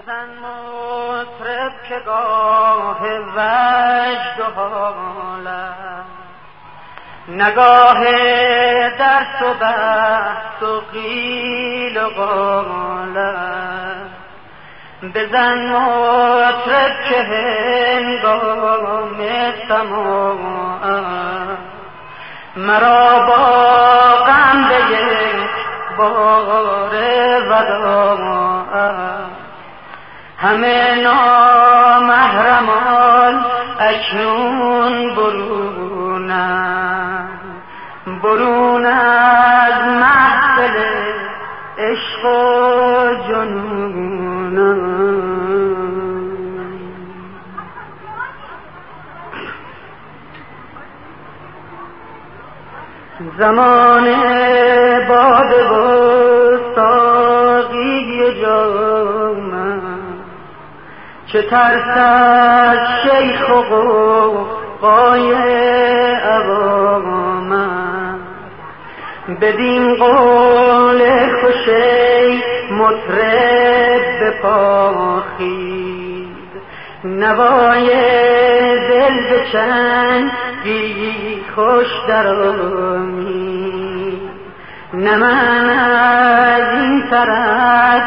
بزن مطرب که گاه وجد و حالت، نگاه درس و بحث و قیل و قالت. بزن مطرب که هنگام سماعت، مرا با غم به یک بار وداعت. همه نامحرمان اکنون برون از محفل عشق و جنونم. زمان باده و ساقی جامم، چه ترس از شیخ و غوغای عوامم. بدین قول خوشی مطرب بپاخید، نوای دل بچنگی خوش درآمید. نه من از این طرف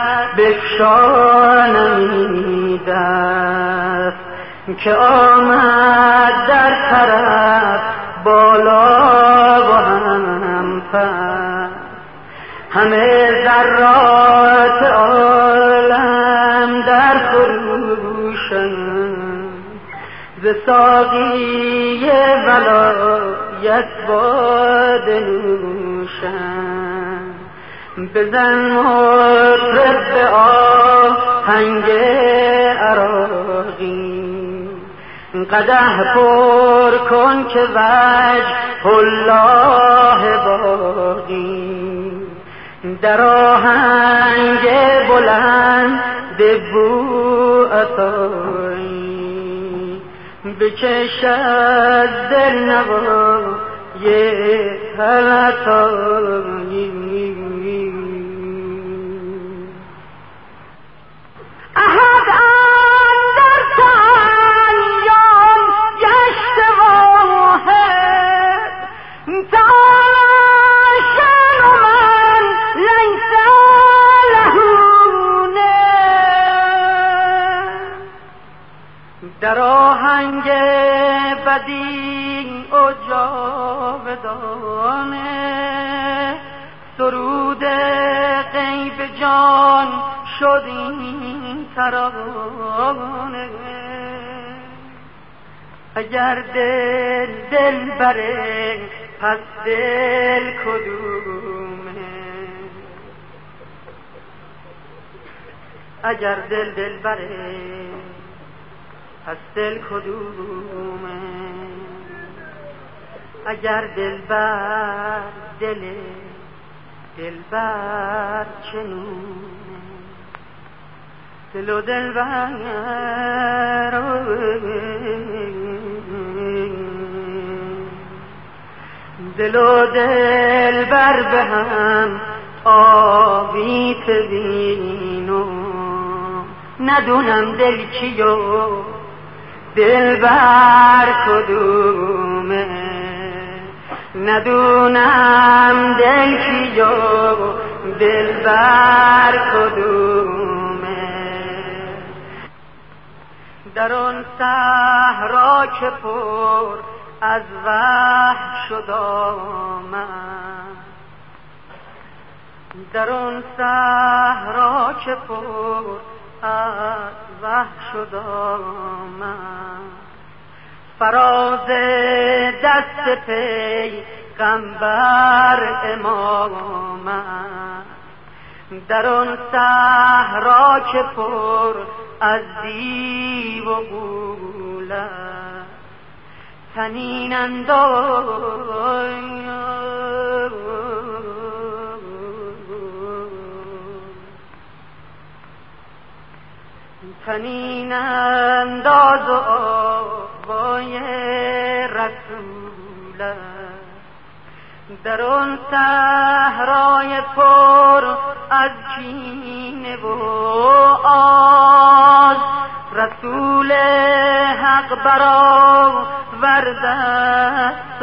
بفشانم دست، که آمد در طرف بالا و هم پس. همه ذرات عالم در خروشند، ز ساقی ولایت باده نوشند. بزن مطرب به آهنگ عراقی، قدح پر کن که وجه الله باقی. در آهنگ بلند بو عطایی، بچش از دل نوای حلطایی. احد اندر تعین گشت واحد، تعالی شأن من لیس له ند. در آهنگ بدیع و جاودانه، سرود غیب جان شد این ترانه. اگر دل بره پس دل کدومه، اگر دل بره پس دل کدومه. اگر دلبر دلبر چنونه، دل و دلبر دل و دلبر به هم آویت بینو. ندونم دل کیو دلبر کدومه، ندونم دل کیو دلبر کدومه. در آن صحرا که پر از وحش شد آمد، در آن صحرا که پر از وحش شد آمد. فراز دست پیغمبر امامت، در آن صحرا که پر از دیو و غولت. طنین انداز و آوای رسولت، در آن صحرای پر از کینه و رسول حق برآورد است و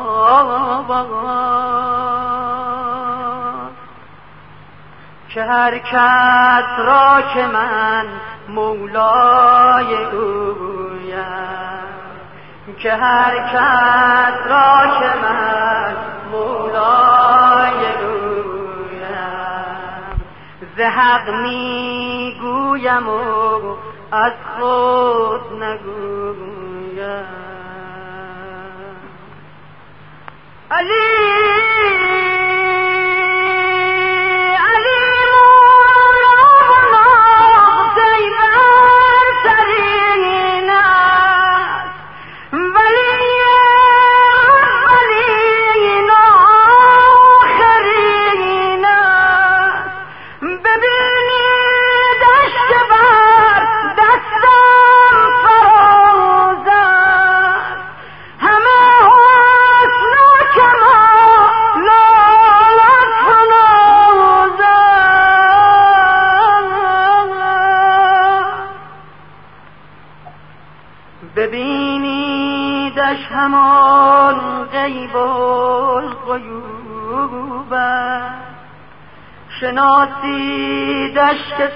آواز که هر کس را که من مولای اویم، که هر کس را که من مولای اویم، ز حق میگویم و از خود نگویم. علی ببینیدش همان غیب الغیوب، شناسیدش که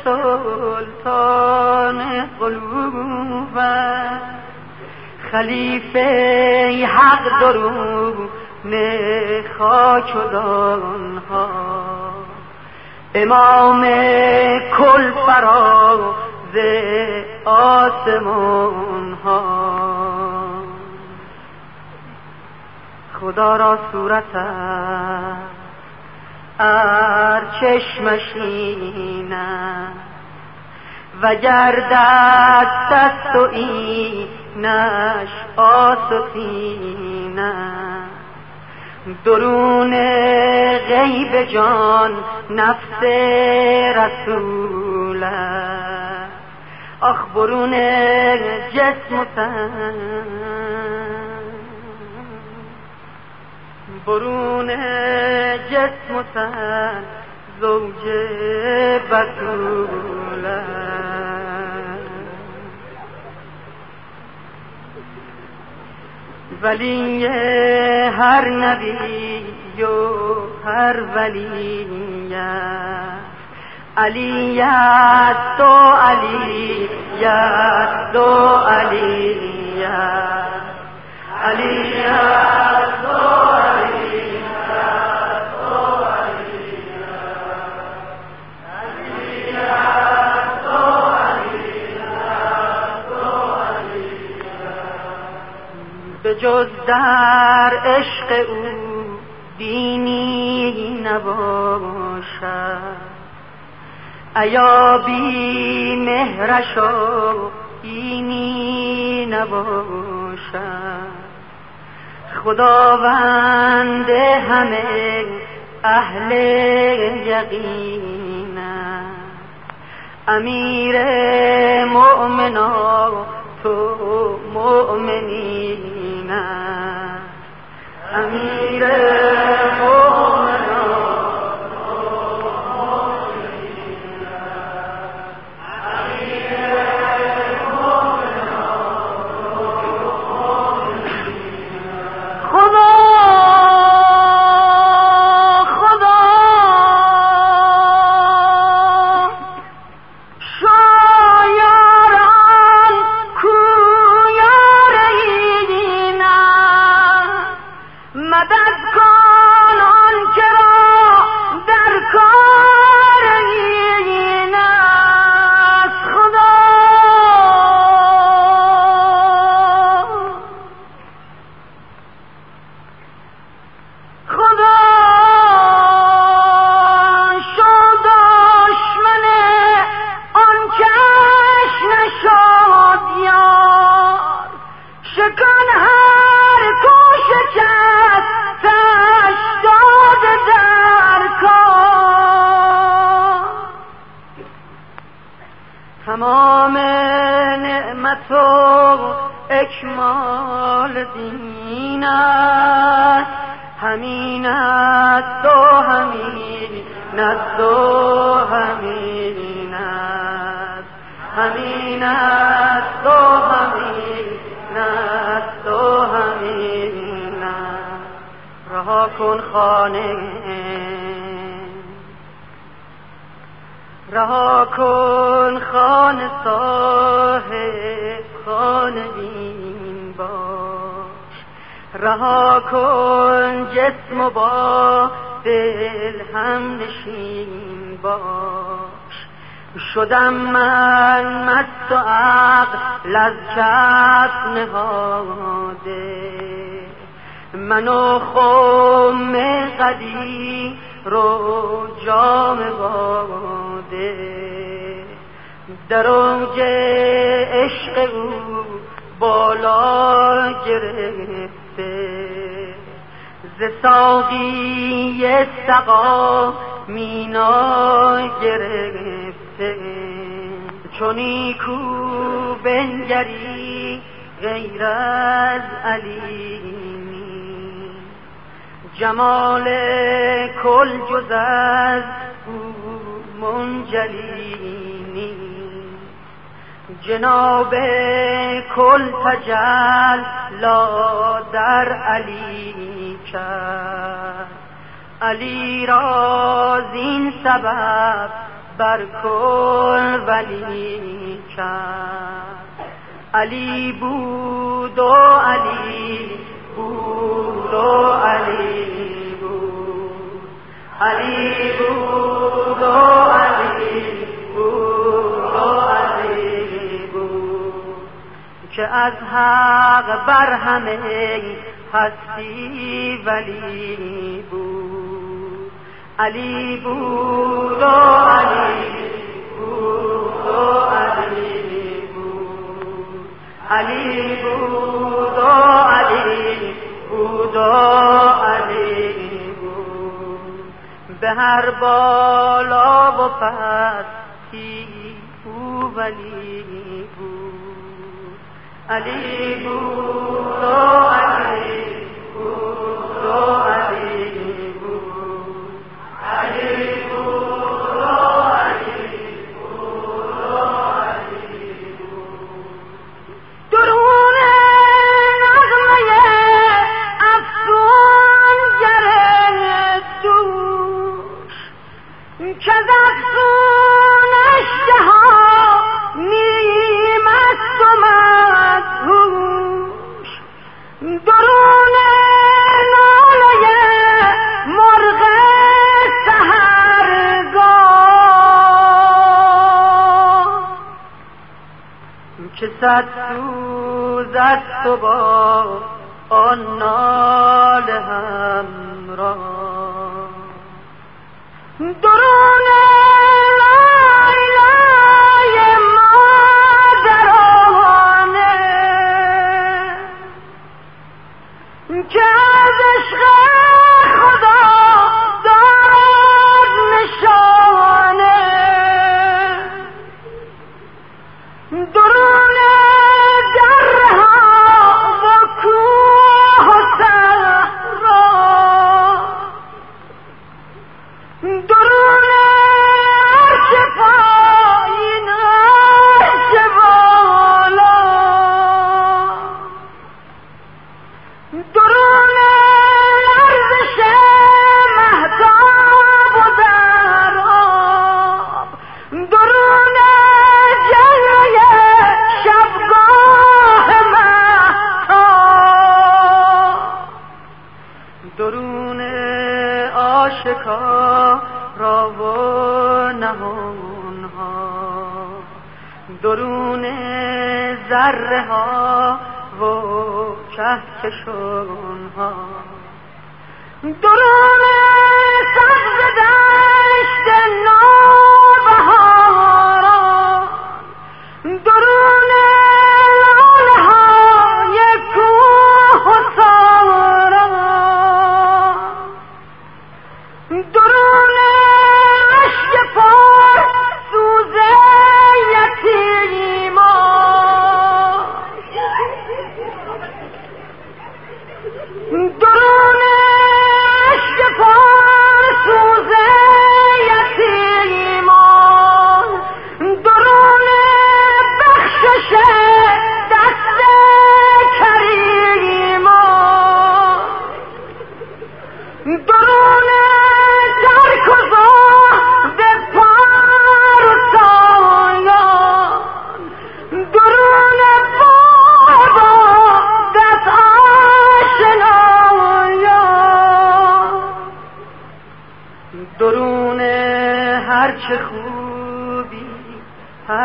سلطان قلوب، خلیفه حق درون خاک و دانها، امام کل فراز آسمان ها. خدا را صورت است ار چشمش این است، وگر دست است و اینش آستین است، درون غیب جان نفس رسول است، آخ برون جسم و تن، برون جسم و تن زوج بتول است. ولی هر نبی و هر ولی علی است و علی است و علی است، علی است و علی است و علی است، علی است و علی است و علی است. به جز در عشق او دینی نباشد، ایا بی مهرش اینی نباشد. خداوند همه اهل یقین است، امیر مؤمنان تو مؤمنین است، امیر تمام نعمت و اکمال دین است، همین است و همین است و همین است، همین است و همین است و همین است. رها کن خانه، رها کن خانه، صاحب خانه بین باش. رها کن جسم و با دل هم نشین باش. شدم من مست و عقل از کف نهاده، من و خم قدی رو جام باده. در اوج عشق او بالا گرفته، ز ساقی سقا مینا گرفته. چون نیکو بنگری غیر از علی، جمال کل جز از او منجلی نیست. جناب کل تجلا در علی کرد، علی را زین سبب بر کل ولی کرد. علی بود و علی بود و علی بود، علی بود و علی بود و علی بود، که از حق بر همه هستی ولی بود. علی بود و علی بود و علی بود، علی بود و علی بود و علی بود. به هر بالا و پستی او ولی بود. علی بود و علی بود و علی بود، علی بود و علی بود و علی بود. درون نغمه افسون گره دوش، که از افسونش جهان نیم است و مدهوش. درون ناله مرغ سحرگاه، که صد سوز است و با آن ناله همراه. درون لایلای مادرانه، که از عشق خدا داد نشانه. درون دره ها و کوه و صحرا، درون عرش پایین عرش بالا، درون لرزش مهتاب و در آب، درون جلوه شبگاه مهتاب، درون آشکارا و نهانها، درون ذره ها و کهکشانها، درون سبز دشت نوبهاران، درون لاله های کوه و سارا، درون اشک پر سوز یتیمان، درون اشک پر سوز یتیمان.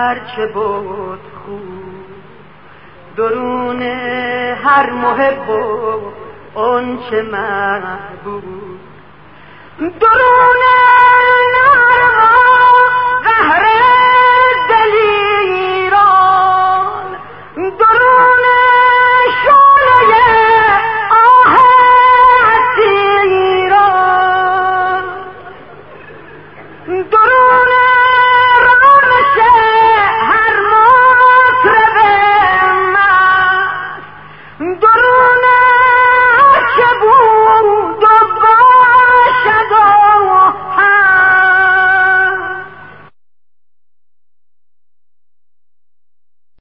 هرچه بود خوب، درون هر محب و اون چه محبوب، درون